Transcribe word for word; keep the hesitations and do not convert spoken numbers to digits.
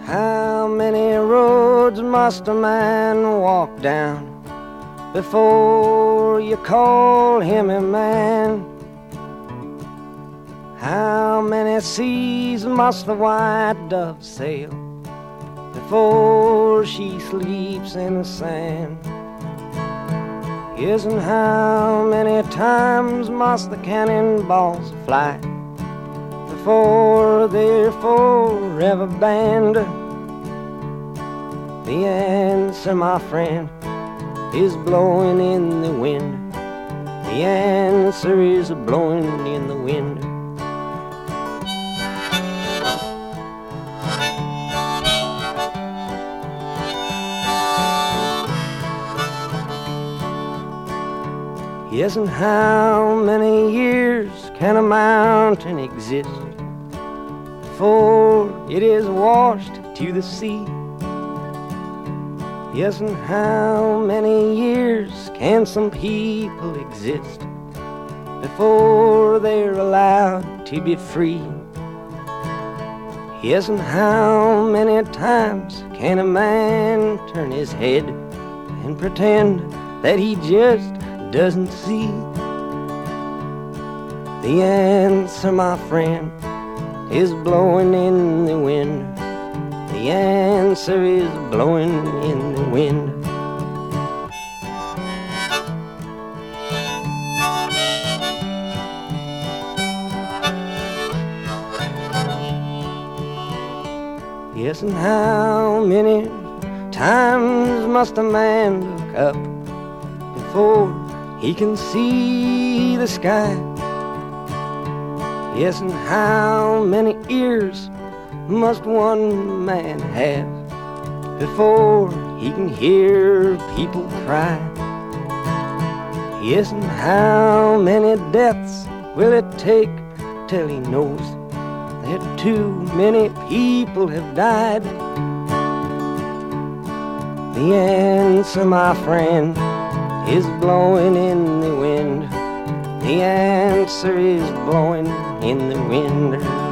How many roads must a man walk down before you call him a man? How many seas must the white dove sail before she sleeps in the sand? Yes, and how many times must the cannonballs fly before they're forever banned? The answer, my friend, is blowing in the wind. The answer is blowing in the wind. Yes, and how many years can a mountain exist before it is washed to the sea? Yes, and how many years can some people exist before they're allowed to be free? Yes, and how many times can a man turn his head and pretend that he just doesn't see? The answer, my friend, is blowing in the wind. The answer is blowing in the wind. Yes, and how many times must a man look up before he can see the sky? Yes, and how many ears must one man have before he can hear people cry? Yes, and how many deaths will it take till he knows that too many people have died? The answer, my friend, is blowing in the wind. The answer is blowing in the wind.